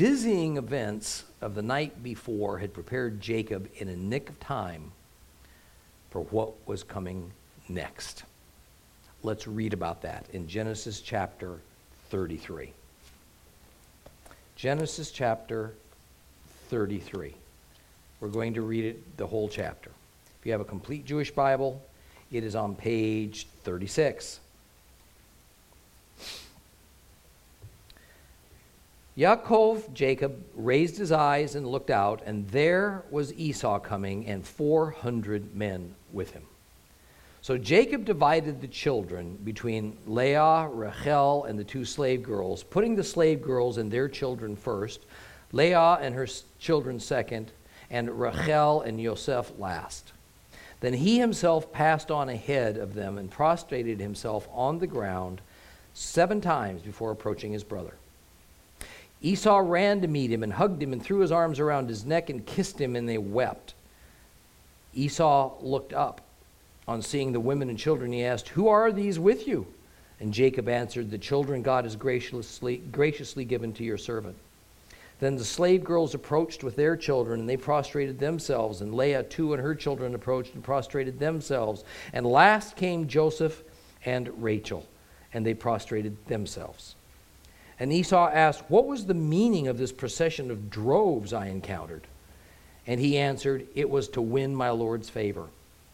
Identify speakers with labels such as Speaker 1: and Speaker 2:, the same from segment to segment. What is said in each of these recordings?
Speaker 1: dizzying events of the night before had prepared Jacob in a nick of time for what was coming next. Let's read about that in Genesis chapter 33. Genesis chapter 33. We're going to read it, the whole chapter. If you have a complete Jewish Bible, it is on page 36. Yaakov, Jacob, raised his eyes and looked out, and there was Esau coming, and 400 men with him. So Jacob divided the children between Leah, Rachel, and the two slave girls, putting the slave girls and their children first, Leah and her children second, and Rachel and Yosef last. Then he himself passed on ahead of them and prostrated himself on the ground 7 times before approaching his brother. Esau ran to meet him and hugged him and threw his arms around his neck and kissed him, and they wept. Esau looked up. On seeing the women and children, he asked, "Who are these with you?" And Jacob answered, "The children God has graciously given to your servant." Then the slave girls approached with their children, and they prostrated themselves. And Leah too and her children approached and prostrated themselves. And last came Joseph and Rachel, and they prostrated themselves. And Esau asked, "What was the meaning of this procession of droves I encountered?" And he answered, "It was to win my Lord's favor."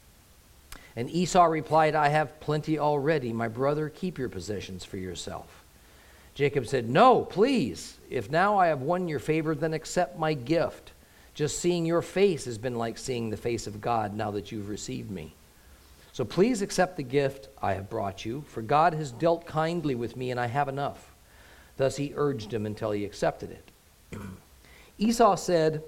Speaker 1: And Esau replied, "I have plenty already. My brother, keep your possessions for yourself." Jacob said, "No, please. If now I have won your favor, then accept my gift. Just seeing your face has been like seeing the face of God now that you've received me. So please accept the gift I have brought you, for God has dealt kindly with me, and I have enough." Thus he urged him until he accepted it. Esau said,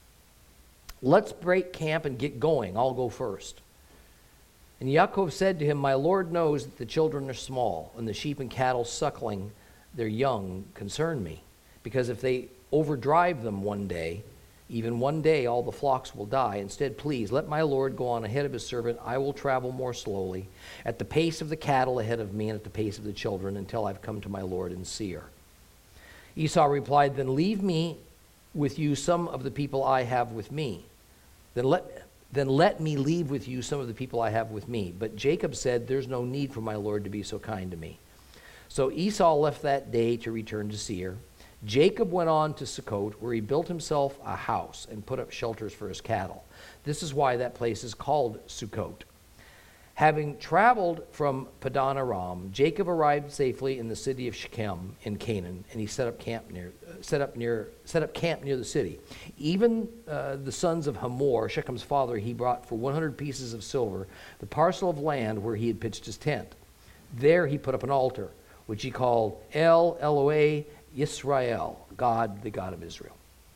Speaker 1: "Let's break camp and get going. I'll go first." And Yaakov said to him, "My Lord knows that the children are small, and the sheep and cattle suckling their young concern me. Because if they overdrive them one day, even one day all the flocks will die. Instead, please, let my Lord go on ahead of his servant. I will travel more slowly, at the pace of the cattle ahead of me and at the pace of the children, until I've come to my Lord in Seir." Esau replied, "Then leave me with you some of the people I have with me. Then let me leave with you some of the people I have with me." But Jacob said, "There's no need for my Lord to be so kind to me." So Esau left that day to return to Seir. Jacob went on to Sukkot, where he built himself a house and put up shelters for his cattle. This is why that place is called Sukkot. Having traveled from Padan Aram, Jacob arrived safely in the city of Shechem in Canaan, and he set up camp near the city. Even the sons of Hamor, Shechem's father, he brought for 100 pieces of silver the parcel of land where he had pitched his tent. There he put up an altar, which he called El Elohe Yisrael, God, the God of Israel.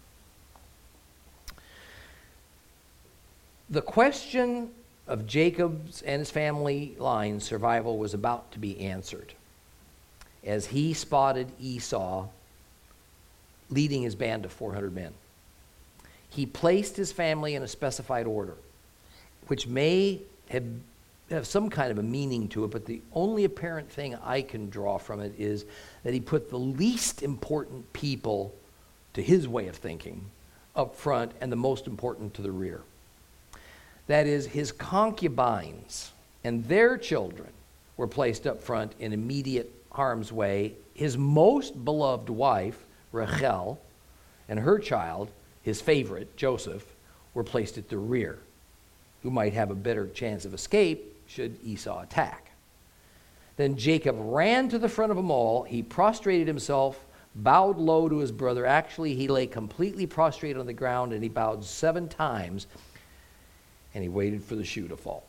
Speaker 1: The question of Jacob's and his family line's survival was about to be answered as he spotted Esau leading his band of 400 men. He placed his family in a specified order, which may have some kind of a meaning to it, but the only apparent thing I can draw from it is that he put the least important people, to his way of thinking, up front, and the most important to the rear. That is, his concubines and their children were placed up front in immediate harm's way. His most beloved wife, Rachel, and her child, his favorite, Joseph, were placed at the rear, who might have a better chance of escape should Esau attack. Then Jacob ran to the front of them all. He prostrated himself, bowed low to his brother. Actually, he lay completely prostrate on the ground, and he bowed 7 times, and he waited for the shoe to fall.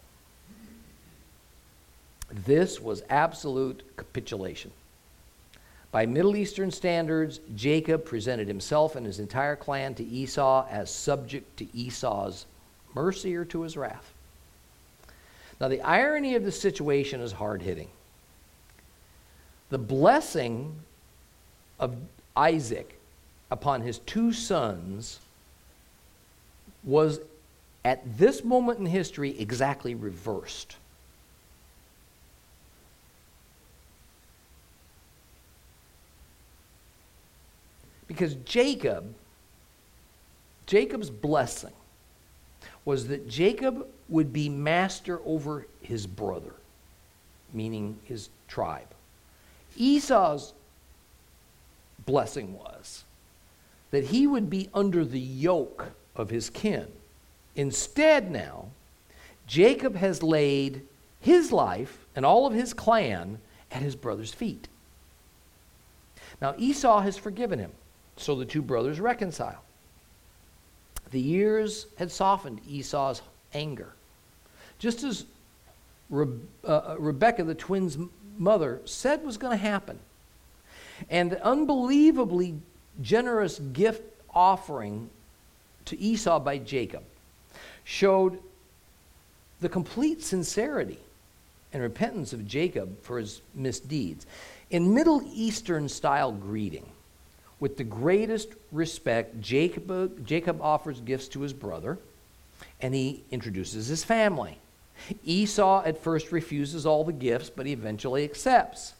Speaker 1: This was absolute capitulation. By Middle Eastern standards, Jacob presented himself and his entire clan to Esau as subject to Esau's mercy or to his wrath. Now, the irony of the situation is hard-hitting. The blessing of Isaac upon his 2 sons was, at this moment in history, exactly reversed. Because Jacob's blessing was that Jacob would be master over his brother, meaning his tribe. Esau's blessing was that he would be under the yoke of his kin. Instead now, Jacob has laid his life and all of his clan at his brother's feet. Now Esau has forgiven him, so the two brothers reconcile. The years had softened Esau's anger. Just as Rebekah, the twins' mother, said was going to happen. And the unbelievably generous gift offering to Esau by Jacob showed the complete sincerity and repentance of Jacob for his misdeeds. In Middle Eastern style greeting, with the greatest respect, Jacob offers gifts to his brother, and he introduces his family. Esau at first refuses all the gifts, but he eventually accepts.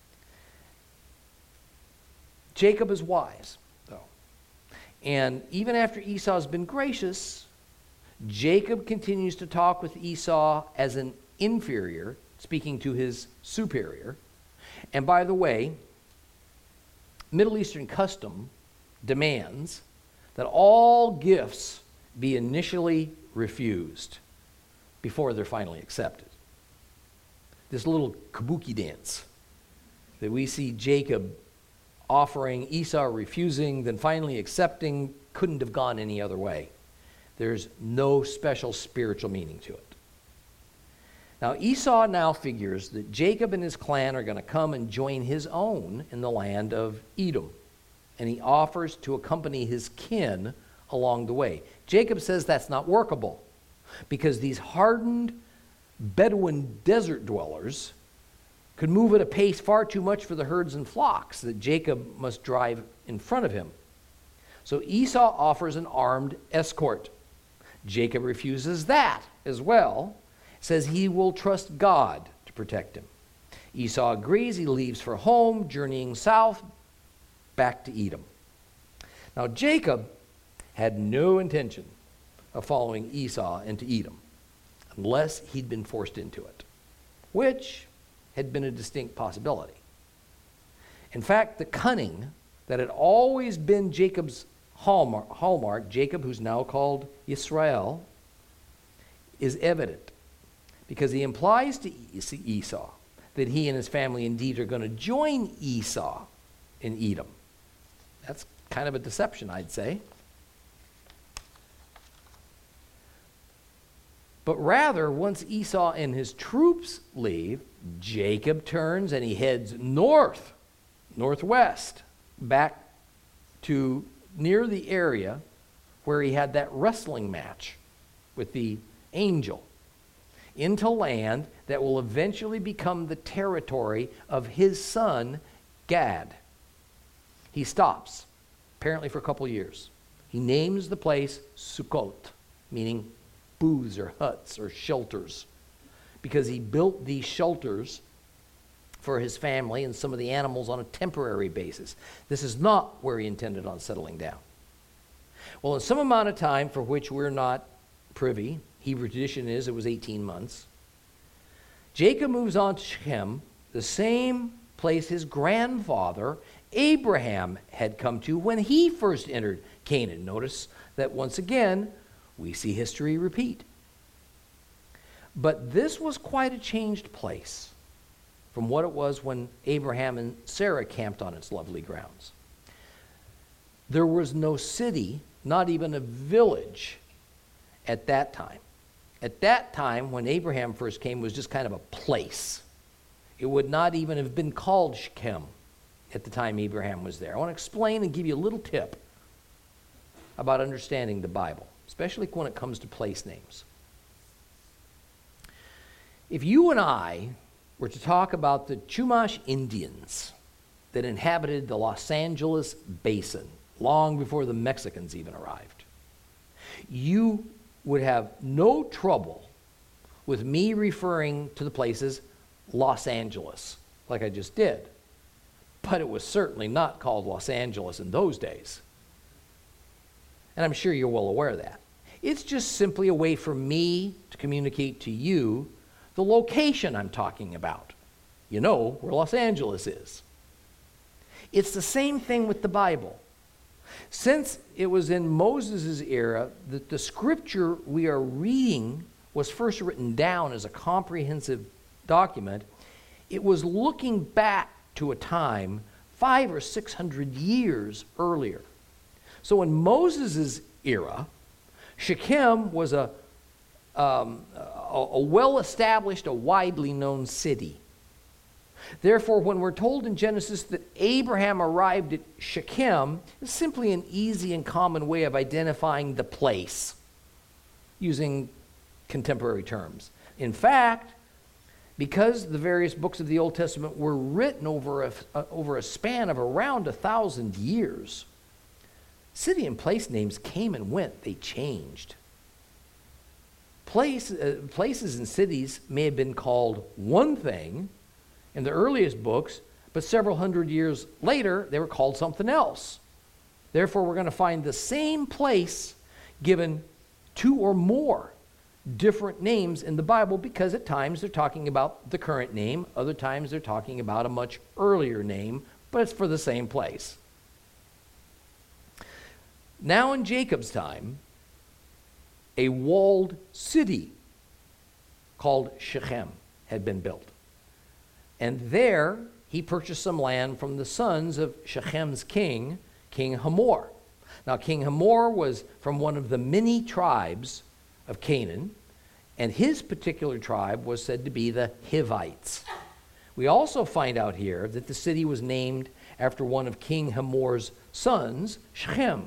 Speaker 1: Jacob is wise, though. And even after Esau's been gracious, Jacob continues to talk with Esau as an inferior, speaking to his superior. And by the way, Middle Eastern custom demands that all gifts be initially refused before they're finally accepted. This little kabuki dance that we see Jacob offering, Esau refusing, then finally accepting, couldn't have gone any other way. There's no special spiritual meaning to it. Now Esau now figures that Jacob and his clan are going to come and join his own in the land of Edom, and he offers to accompany his kin along the way. Jacob says that's not workable because these hardened Bedouin desert dwellers could move at a pace far too much for the herds and flocks that Jacob must drive in front of him. So Esau offers an armed escort. Jacob refuses that as well, says he will trust God to protect him. Esau agrees. He leaves for home, journeying south back to Edom. Now Jacob had no intention of following Esau into Edom unless he'd been forced into it, which had been a distinct possibility. In fact, the cunning that had always been Jacob's hallmark, Jacob, who's now called Israel, is evident because he implies to Esau that he and his family indeed are going to join Esau in Edom. That's kind of a deception, I'd say. But rather, once Esau and his troops leave, Jacob turns and he heads northwest, back to near the area where he had that wrestling match with the angel, into land that will eventually become the territory of his son, Gad. He stops, apparently for a couple years. He names the place Sukkot, meaning booths or huts or shelters, because he built these shelters for his family and some of the animals on a temporary basis. This is not where he intended on settling down. Well, in some amount of time for which we're not privy, Hebrew tradition is it was 18 months, Jacob moves on to Shechem, the same place his grandfather Abraham had come to when he first entered Canaan. Notice that once again, we see history repeat. But this was quite a changed place from what it was when Abraham and Sarah camped on its lovely grounds. There was no city, not even a village at that time. At that time, when Abraham first came, it was just kind of a place. It would not even have been called Shechem at the time Abraham was there. I want to explain and give you a little tip about understanding the Bible, especially when it comes to place names. If you and I were to talk about the Chumash Indians that inhabited the Los Angeles basin long before the Mexicans even arrived, you would have no trouble with me referring to the place as Los Angeles, like I just did. but it was certainly not called Los Angeles in those days. And I'm sure you're well aware of that. It's just simply a way for me to communicate to you the location I'm talking about. You know where Los Angeles is. It's the same thing with the Bible. Since it was in Moses' era that the scripture we are reading was first written down as a comprehensive document, it was looking back to a time 500 or 600 years earlier. So in Moses' era, Shechem was a well-established, a widely known city. Therefore, when we're told in Genesis that Abraham arrived at Shechem, it's simply an easy and common way of identifying the place using contemporary terms. In fact, because the various books of the Old Testament were written over a span of around 1,000 years, city and place names came and went. They changed. Places and cities may have been called one thing in the earliest books, but several hundred years later, they were called something else. Therefore, we're going to find the same place given two or more different names in the Bible, because at times they're talking about the current name, other times they're talking about a much earlier name, but it's for the same place. Now in Jacob's time, a walled city called Shechem had been built. And there he purchased some land from the sons of Shechem's king, King Hamor. Now King Hamor was from one of the many tribes of Canaan, and his particular tribe was said to be the Hivites. We also find out here that the city was named after one of King Hamor's sons, Shechem.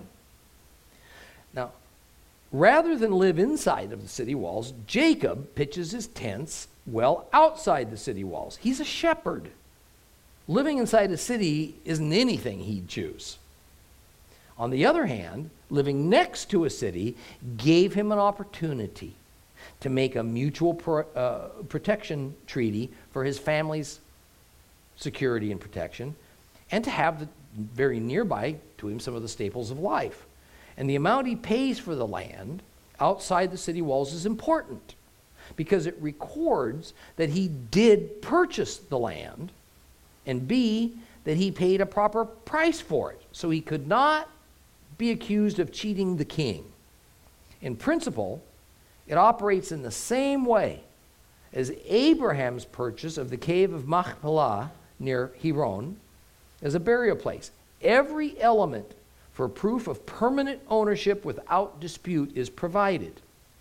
Speaker 1: Now, rather than live inside of the city walls, Jacob pitches his tents well outside the city walls. He's a shepherd. Living inside a city isn't anything he'd choose. On the other hand, living next to a city gave him an opportunity to make a mutual protection treaty for his family's security and protection, and to have very nearby to him some of the staples of life. And the amount he pays for the land outside the city walls is important, because it records that he did purchase the land, and B, that he paid a proper price for it. So he could not be accused of cheating the king. In principle, it operates in the same way as Abraham's purchase of the cave of Machpelah near Hebron as a burial place. Every element for proof of permanent ownership without dispute is provided.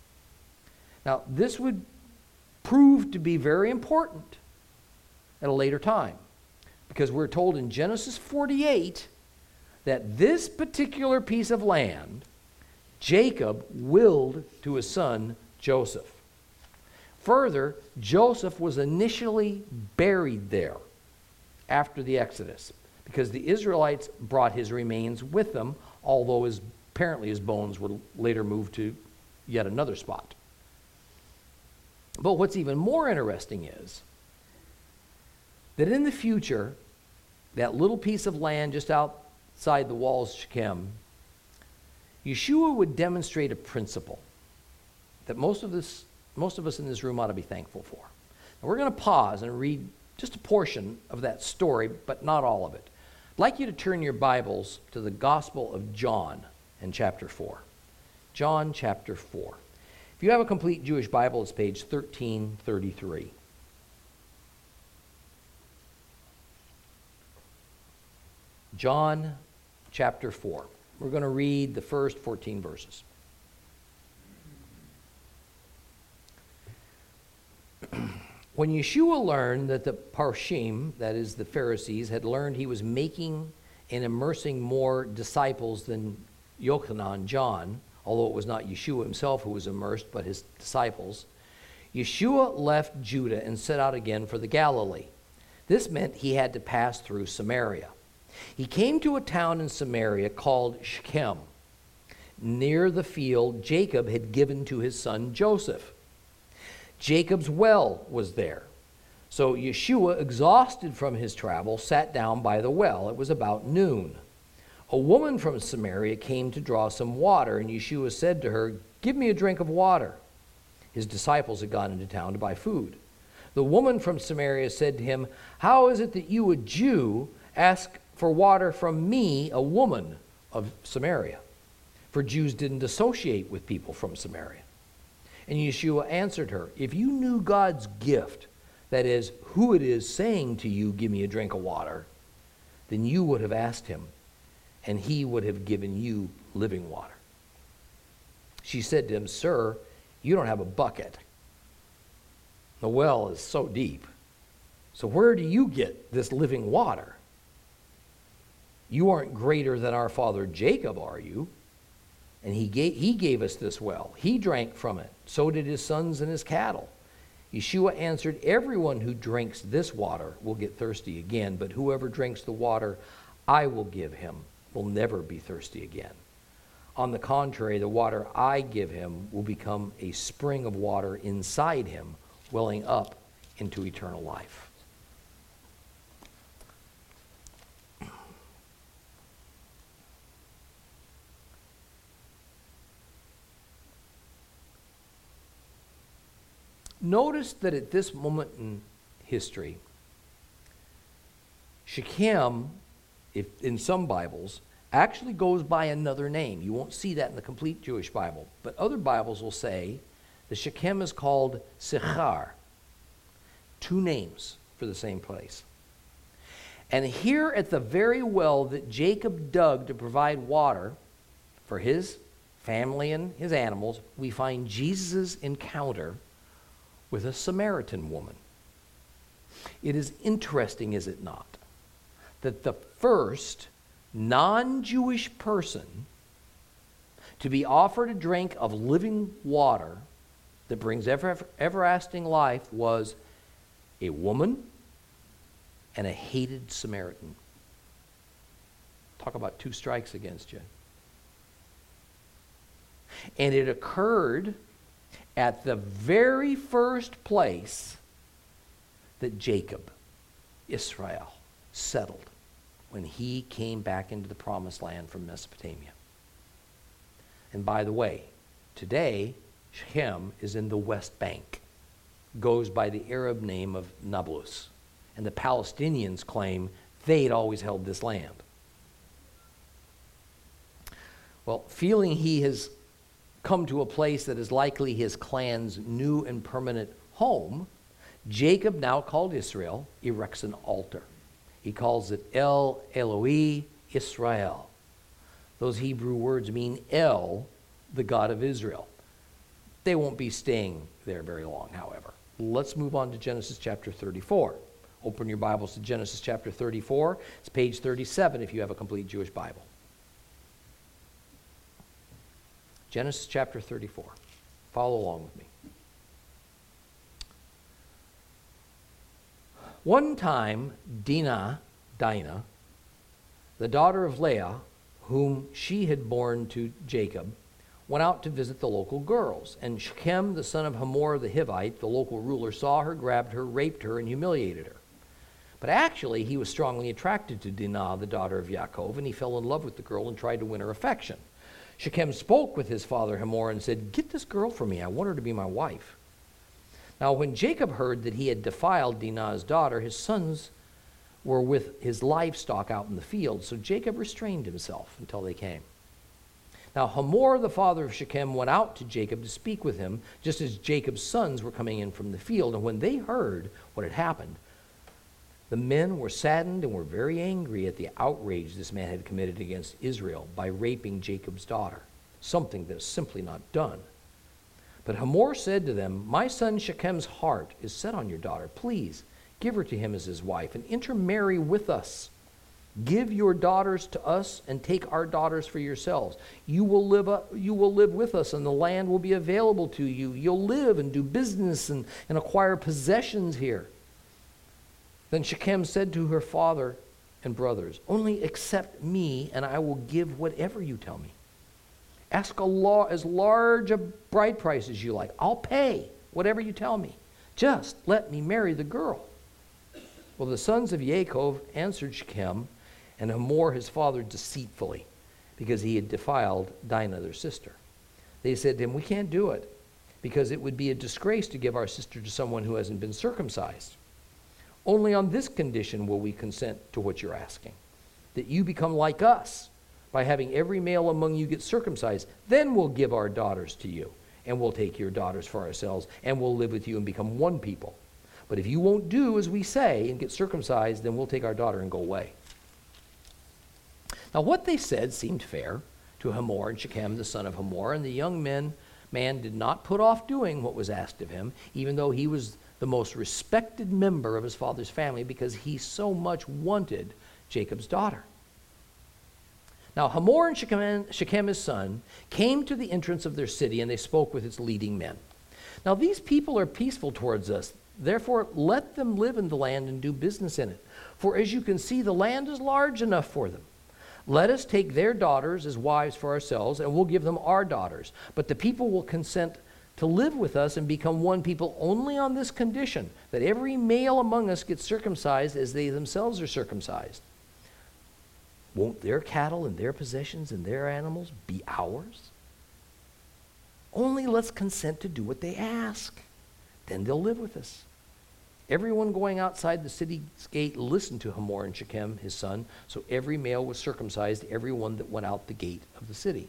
Speaker 1: Now, this would prove to be very important at a later time, because we're told in Genesis 48 that this particular piece of land Jacob willed to his son Joseph. Further, Joseph was initially buried there after the Exodus, because the Israelites brought his remains with them, although apparently his bones were later moved to yet another spot. But what's even more interesting is that in the future, that little piece of land just outside the walls of Shechem, Yeshua would demonstrate a principle that most of us in this room ought to be thankful for. Now we're going to pause and read just a portion of that story, but not all of it. I'd like you to turn your Bibles to the Gospel of John in chapter 4. John chapter 4. If you have a complete Jewish Bible, it's page 1333. John chapter 4. We're going to read the first 14 verses. When Yeshua learned that the Parshim, that is the Pharisees, had learned he was making and immersing more disciples than Yochanan, John, although it was not Yeshua himself who was immersed, but his disciples, Yeshua left Judah and set out again for the Galilee. This meant he had to pass through Samaria. He came to a town in Samaria called Shechem, near the field Jacob had given to his son Joseph. Jacob's well was there. So Yeshua, exhausted from his travel, sat down by the well. It was about noon. A woman from Samaria came to draw some water, and Yeshua said to her, "Give me a drink of water." His disciples had gone into town to buy food. The woman from Samaria said to him, "How is it that you, a Jew, ask for water from me, a woman of Samaria?" For Jews didn't associate with people from Samaria. And Yeshua answered her, "If you knew God's gift, that is, who it is saying to you, 'Give me a drink of water,' then you would have asked him, and he would have given you living water." She said to him, "Sir, you don't have a bucket. The well is so deep. So where do you get this living water? You aren't greater than our father Jacob, are you? And he gave us this well. He drank from it. So did his sons and his cattle." Yeshua answered, "Everyone who drinks this water will get thirsty again, but whoever drinks the water I will give him will never be thirsty again. On the contrary, the water I give him will become a spring of water inside him, welling up into eternal life." Notice that at this moment in history, Shechem, in some Bibles, actually goes by another name. You won't see that in the complete Jewish Bible, but other Bibles will say that Shechem is called Sichar. Two names for the same place. And here at the very well that Jacob dug to provide water for his family and his animals, we find Jesus' encounter with a Samaritan woman. It is interesting, is it not, that the first non-Jewish person to be offered a drink of living water that brings everlasting life was a woman and a hated Samaritan. Talk about two strikes against you. And it occurred at the very first place that Jacob, Israel, settled when he came back into the promised land from Mesopotamia. And by the way, today, Shechem is in the West Bank, goes by the Arab name of Nablus, and the Palestinians claim they'd always held this land. Well, feeling he has come to a place that is likely his clan's new and permanent home, Jacob, now called Israel, erects an altar. He calls it El Eloi Israel. Those Hebrew words mean El, the God of Israel. They won't be staying there very long, however. Let's move on to Genesis chapter 34. Open your Bibles to Genesis chapter 34. It's page 37 if you have a complete Jewish Bible. Genesis chapter 34. Follow along with me. One time, Dinah, the daughter of Leah, whom she had borne to Jacob, went out to visit the local girls. And Shechem, the son of Hamor the Hivite, the local ruler, saw her, grabbed her, raped her, and humiliated her. But actually, he was strongly attracted to Dinah, the daughter of Yaakov, and he fell in love with the girl and tried to win her affection. Shechem spoke with his father Hamor and said, "Get this girl for me. I want her to be my wife." Now, when Jacob heard that he had defiled Dinah's daughter, his sons were with his livestock out in the field, so Jacob restrained himself until they came. Now, Hamor, the father of Shechem, went out to Jacob to speak with him, just as Jacob's sons were coming in from the field. And when they heard what had happened, the men were saddened and were very angry at the outrage this man had committed against Israel by raping Jacob's daughter, something that is simply not done. But Hamor said to them, "My son Shechem's heart is set on your daughter. Please give her to him as his wife and intermarry with us. Give your daughters to us and take our daughters for yourselves. You will live with us, and the land will be available to you. You'll live and do business and acquire possessions here." Then Shechem said to her father and brothers, "Only accept me, and I will give whatever you tell me. Ask as large a bride price as you like. I'll pay whatever you tell me. Just let me marry the girl." Well, the sons of Yaakov answered Shechem and Hamor his father deceitfully, because he had defiled Dinah their sister. They said to him, "We can't do it, because it would be a disgrace to give our sister to someone who hasn't been circumcised. Only on this condition will we consent to what you're asking, that you become like us by having every male among you get circumcised. Then we'll give our daughters to you, and we'll take your daughters for ourselves, and we'll live with you and become one people. But if you won't do as we say and get circumcised, then we'll take our daughter and go away." Now what they said seemed fair to Hamor and Shechem, the son of Hamor, and the young man did not put off doing what was asked of him, even though he was the most respected member of his father's family, because he so much wanted Jacob's daughter. Now Hamor and Shechem his son came to the entrance of their city, and they spoke with its leading men. "Now these people are peaceful towards us. Therefore let them live in the land and do business in it. For as you can see, the land is large enough for them. Let us take their daughters as wives for ourselves, and we'll give them our daughters. But the people will consent to live with us and become one people only on this condition, that every male among us gets circumcised as they themselves are circumcised. Won't their cattle and their possessions and their animals be ours? Only let's consent to do what they ask. Then they'll live with us." Everyone going outside the city's gate listened to Hamor and Shechem, his son, so every male was circumcised, every one that went out the gate of the city.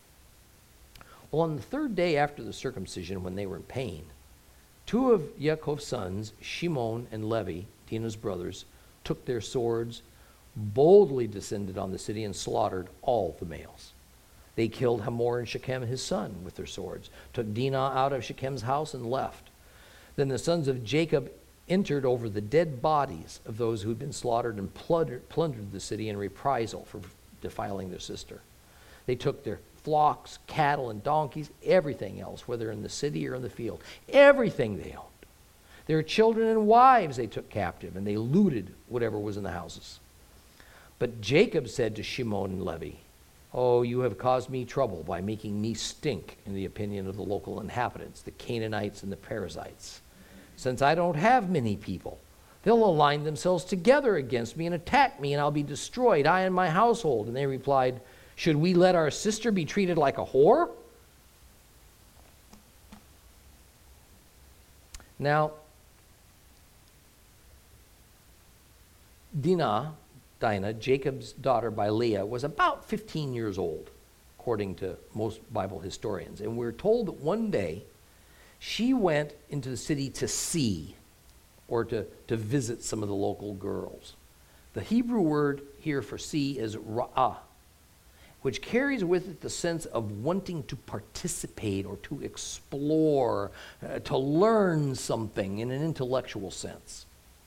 Speaker 1: Well, on the third day after the circumcision, when they were in pain, two of Yaakov's sons, Shimon and Levi, Dinah's brothers, took their swords, boldly descended on the city, and slaughtered all the males. They killed Hamor and Shechem, his son, with their swords, took Dinah out of Shechem's house, and left. Then the sons of Jacob entered over the dead bodies of those who had been slaughtered and plundered the city in reprisal for defiling their sister. They took their flocks, cattle, and donkeys, everything else, whether in the city or in the field, everything they owned. Their children and wives they took captive, and they looted whatever was in the houses. But Jacob said to Shimon and Levi, "Oh, you have caused me trouble by making me stink in the opinion of the local inhabitants, the Canaanites and the Perizzites. Since I don't have many people, they'll align themselves together against me and attack me, and I'll be destroyed, I and my household." And they replied, "Should we let our sister be treated like a whore?" Now, Dinah, Jacob's daughter by Leah, was about 15 years old, according to most Bible historians. And we're told that one day she went into the city to see, or to visit some of the local girls. The Hebrew word here for see is ra'ah, which carries with it the sense of wanting to participate or to explore, to learn something in an intellectual sense.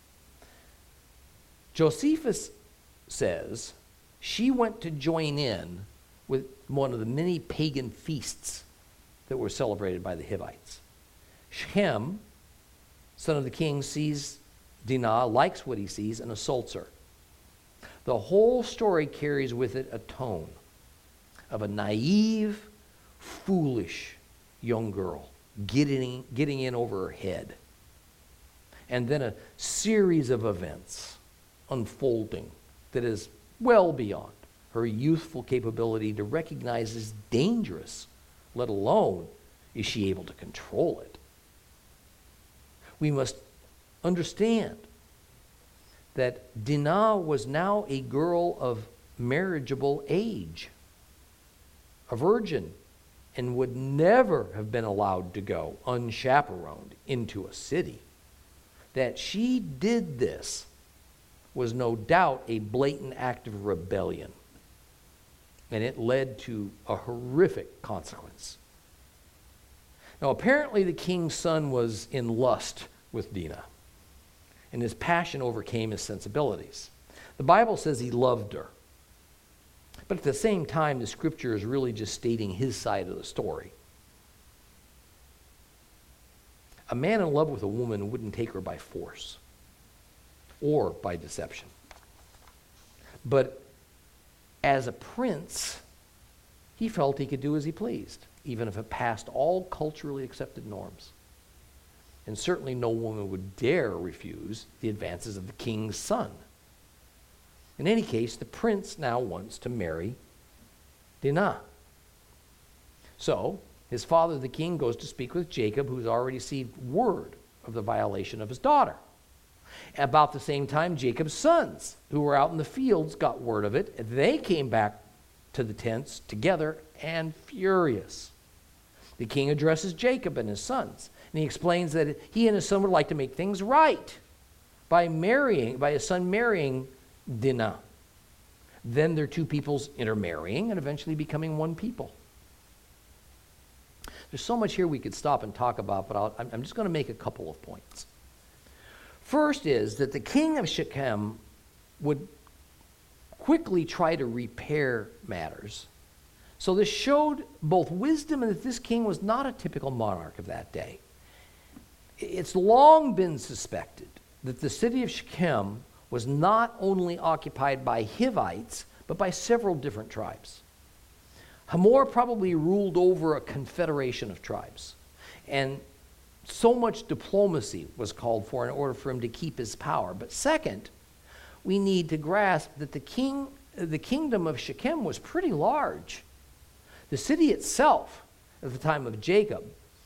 Speaker 1: Josephus says she went to join in with one of the many pagan feasts that were celebrated by the Hivites. Shem, son of the king, sees Dinah, likes what he sees, and assaults her. The whole story carries with it a tone of a naive, foolish young girl getting in over her head. And then a series of events unfolding that is well beyond her youthful capability to recognize as dangerous, let alone is she able to control it. We must understand that Dinah was now a girl of marriageable age, a virgin, and would never have been allowed to go unchaperoned into a city. That she did this was no doubt a blatant act of rebellion, and it led to a horrific consequence. Now, apparently the king's son was in lust with Dinah, and his passion overcame his sensibilities. The Bible says he loved her, but at the same time, the scripture is really just stating his side of the story. A man in love with a woman wouldn't take her by force or by deception. But as a prince, he felt he could do as he pleased, even if it passed all culturally accepted norms. and certainly no woman would dare refuse the advances of the king's son. In any case, the prince now wants to marry Dinah. So, his father, the king, goes to speak with Jacob, who's already received word of the violation of his daughter. About the same time, Jacob's sons, who were out in the fields, got word of it. They came back to the tents together and furious. The king addresses Jacob and his sons, and he explains that he and his son would like to make things right by his son marrying Dinah. Then their two peoples intermarrying and eventually becoming one people. There's so much here we could stop and talk about, but I'm just going to make a couple of points. First is that the king of Shechem would quickly try to repair matters. So this showed both wisdom and that this king was not a typical monarch of that day. It's long been suspected that the city of Shechem was not only occupied by Hivites, but by several different tribes. Hamor probably ruled over a confederation of tribes. And so much diplomacy was called for in order for him to keep his power. But second, we need to grasp that the kingdom of Shechem was pretty large. The city itself, at the time of Jacob,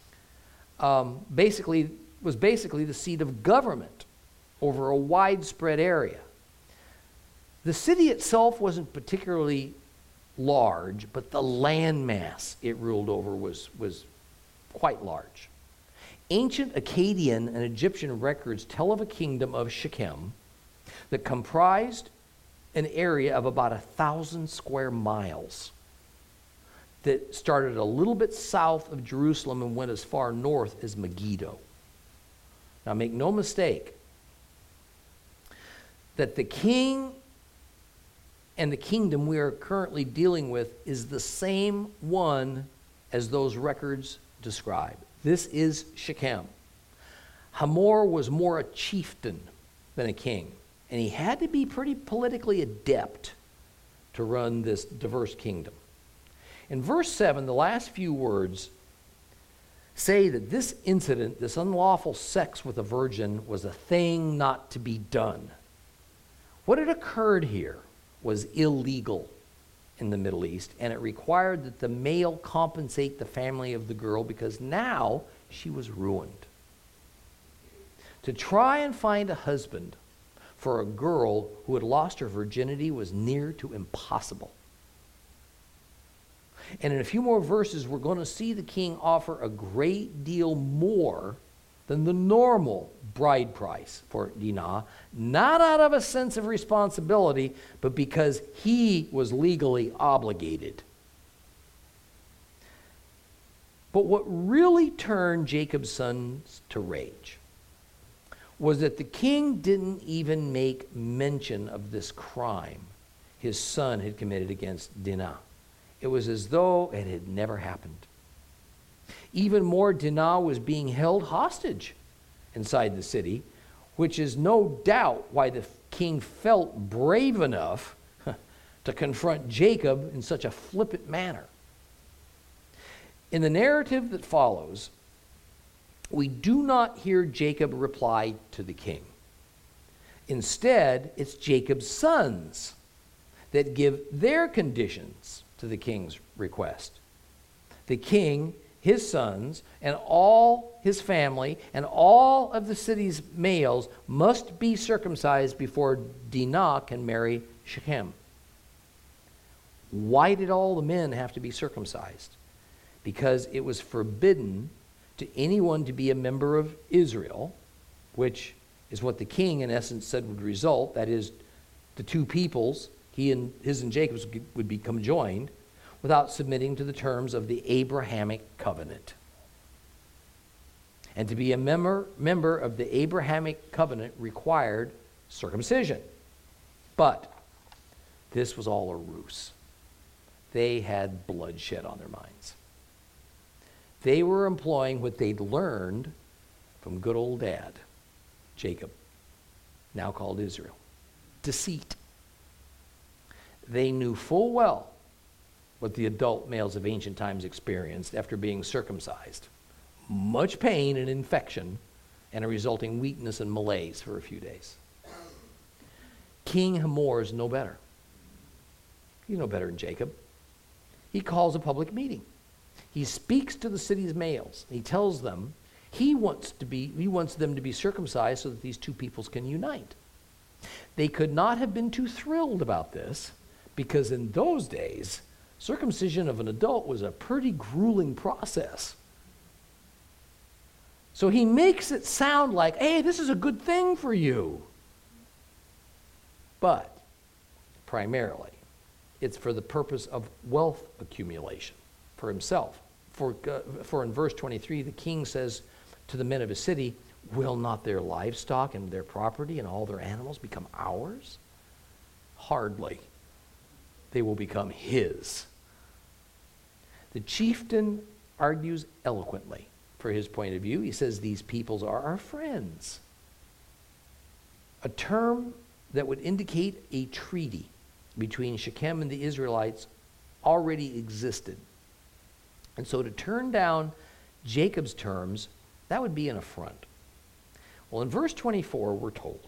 Speaker 1: was basically the seat of government over a widespread area. The city itself wasn't particularly large, but the landmass it ruled over was quite large. Ancient Akkadian and Egyptian records tell of a kingdom of Shechem that comprised an area of about 1,000 square miles that started a little bit south of Jerusalem and went as far north as Megiddo. Now make no mistake that the king and the kingdom we are currently dealing with is the same one as those records describe. This is Shechem. Hamor was more a chieftain than a king, and he had to be pretty politically adept to run this diverse kingdom. In verse 7, the last few words say that this incident, this unlawful sex with a virgin, was a thing not to be done. What had occurred here was illegal in the Middle East, and it required that the male compensate the family of the girl because now she was ruined. To try and find a husband for a girl who had lost her virginity was near to impossible. And in a few more verses, we're going to see the king offer a great deal more than the normal bride price for Dinah, not out of a sense of responsibility, but because he was legally obligated. But what really turned Jacob's sons to rage was that the king didn't even make mention of this crime his son had committed against Dinah. It was as though it had never happened. Even more, Dinah was being held hostage inside the city, which is no doubt why the king felt brave enough to confront Jacob in such a flippant manner. In the narrative that follows, we do not hear Jacob reply to the king. Instead, it's Jacob's sons that give their conditions to the king's request. The king, his sons, and all his family, and all of the city's males must be circumcised before Dinah can marry Shechem. Why did all the men have to be circumcised? Because it was forbidden to anyone to be a member of Israel, which is what the king in essence said would result. That is, the two peoples, his and Jacob's, would become joined without submitting to the terms of the Abrahamic covenant. And to be a member of the Abrahamic covenant required circumcision. But this was all a ruse. They had bloodshed on their minds. They were employing what they'd learned from good old dad, Jacob, now called Israel. Deceit. They knew full well what the adult males of ancient times experienced after being circumcised. Much pain and infection and a resulting weakness and malaise for a few days. King Hamor is no better. He's no better than Jacob. He calls a public meeting. He speaks to the city's males. He tells them he wants them to be circumcised so that these two peoples can unite. They could not have been too thrilled about this, because in those days, circumcision of an adult was a pretty grueling process. So he makes it sound like, hey, this is a good thing for you. But primarily, it's for the purpose of wealth accumulation for himself. For in verse 23, the king says to the men of his city, will not their livestock and their property and all their animals become ours? Hardly. They will become his. The chieftain argues eloquently for his point of view. He says these peoples are our friends. A term that would indicate a treaty between Shechem and the Israelites already existed. And so to turn down Jacob's terms, that would be an affront. Well, in verse 24, we're told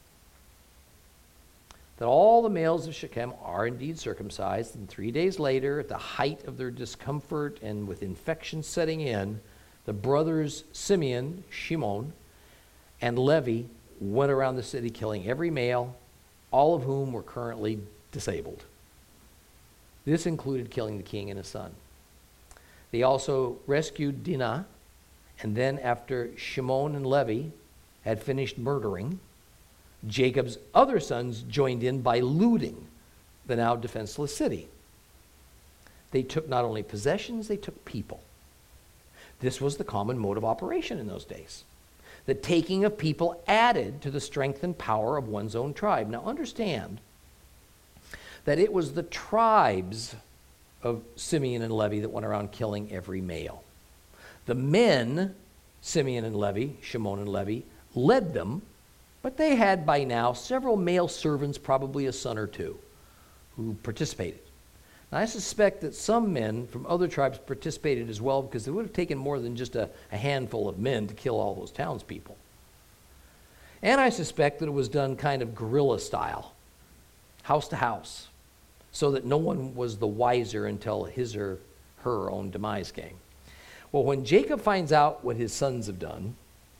Speaker 1: that all the males of Shechem are indeed circumcised, and 3 days later, at the height of their discomfort and with infection setting in, the brothers Simeon, Shimon, and Levi went around the city killing every male, all of whom were currently disabled. This included killing the king and his son. They also rescued Dinah, and then after Shimon and Levi had finished murdering, Jacob's other sons joined in by looting the now defenseless city. They took not only possessions, they took people. This was the common mode of operation in those days. The taking of people added to the strength and power of one's own tribe. Now understand that it was the tribes of Simeon and Levi that went around killing every male. The men, Simeon and Levi, Shimon and Levi, led them, but they had by now several male servants, probably a son or two, who participated. Now, I suspect that some men from other tribes participated as well, because it would have taken more than just a handful of men to kill all those townspeople. And I suspect that it was done kind of guerrilla style, house to house, so that no one was the wiser until his or her own demise came. Well, when Jacob finds out what his sons have done,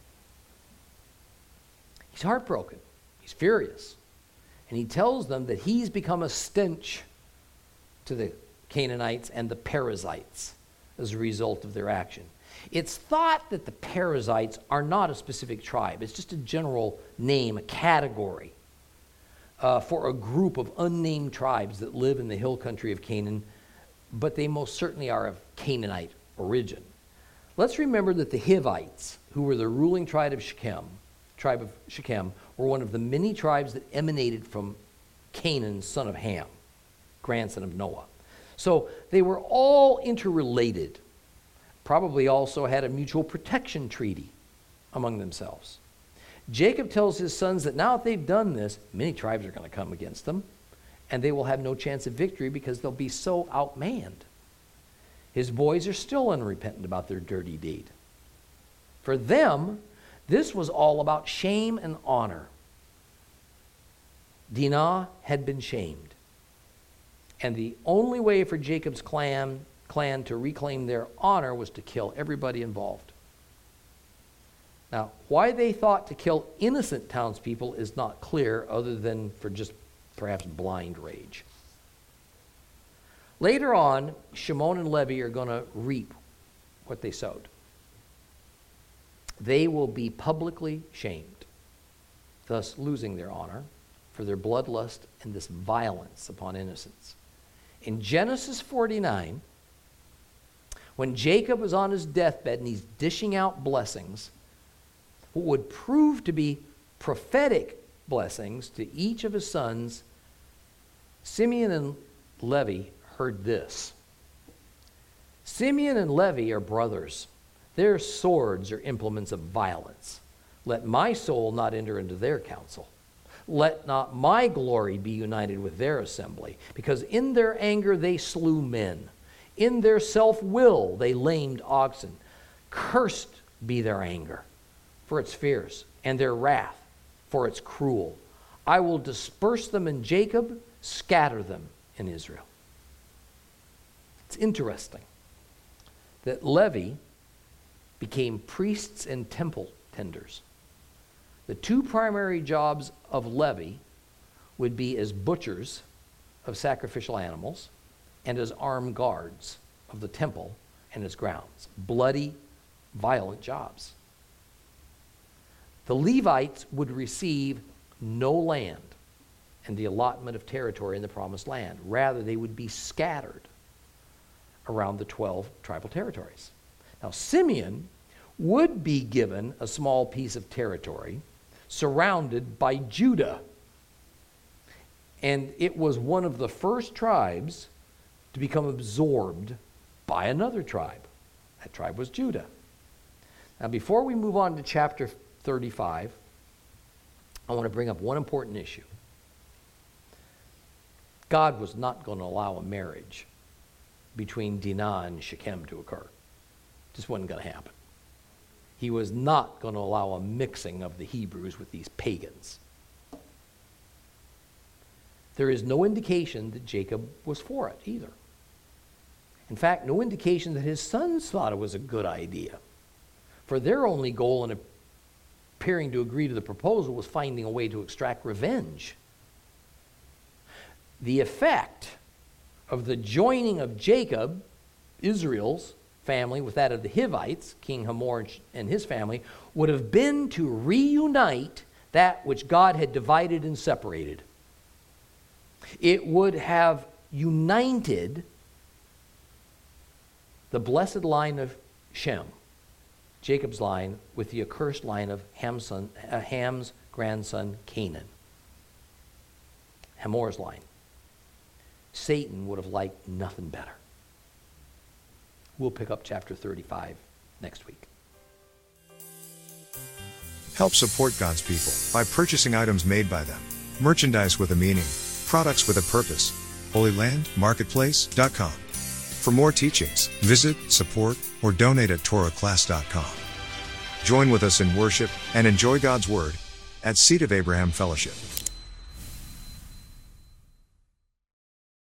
Speaker 1: he's heartbroken. He's furious. And he tells them that he's become a stench to the Canaanites and the Perizzites as a result of their action. It's thought that the Perizzites are not a specific tribe. It's just a general name, a category for a group of unnamed tribes that live in the hill country of Canaan, but they most certainly are of Canaanite origin. Let's remember that the Hivites, who were the ruling tribe of Shechem, were one of the many tribes that emanated from Canaan, son of Ham, grandson of Noah. So they were all interrelated, probably also had a mutual protection treaty among themselves. Jacob tells his sons that now if they've done this, many tribes are going to come against them, and they will have no chance of victory because they'll be so outmanned. His boys are still unrepentant about their dirty deed. For them, this was all about shame and honor. Dinah had been shamed. And the only way for Jacob's clan to reclaim their honor was to kill everybody involved. Now, why they thought to kill innocent townspeople is not clear, other than for just perhaps blind rage. Later on, Shimon and Levi are going to reap what they sowed. They will be publicly shamed, thus losing their honor for their bloodlust and this violence upon innocents. In Genesis 49, when Jacob was on his deathbed and he's dishing out blessings, what would prove to be prophetic blessings to each of his sons, Simeon and Levi heard this. Simeon and Levi are brothers. Their swords are implements of violence. Let my soul not enter into their counsel. Let not my glory be united with their assembly, because in their anger they slew men. In their self-will they lamed oxen. Cursed be their anger, for its fierce, and their wrath for its cruel. I will disperse them in Jacob, scatter them in Israel. It's interesting that Levi became priests and temple tenders. The two primary jobs of Levi would be as butchers of sacrificial animals and as armed guards of the temple and its grounds. Bloody, violent jobs. The Levites would receive no land and the allotment of territory in the promised land. Rather, they would be scattered around the 12 tribal territories. Now, Simeon would be given a small piece of territory surrounded by Judah. And it was one of the first tribes to become absorbed by another tribe. That tribe was Judah. Now, before we move on to chapter 35, I want to bring up one important issue. God was not going to allow a marriage between Dinah and Shechem to occur. It just wasn't going to happen. He was not going to allow a mixing of the Hebrews with these pagans. There is no indication that Jacob was for it either. In fact, no indication that his sons thought it was a good idea. For their only goal in appearing to agree to the proposal was finding a way to extract revenge. The effect of the joining of Jacob, Israel's family, with that of the Hivites, King Hamor and his family, would have been to reunite that which God had divided and separated. It would have united the blessed line of Shem, Jacob's line, with the accursed line of Ham's grandson Canaan, Hamor's line. Satan would have liked nothing better. We'll pick up chapter 35 next week.
Speaker 2: Help support God's people by purchasing items made by them. Merchandise with a meaning. Products with a purpose. HolyLandMarketplace.com. For more teachings, visit, support, or donate at TorahClass.com. Join with us in worship and enjoy God's Word at Seed of Abraham Fellowship.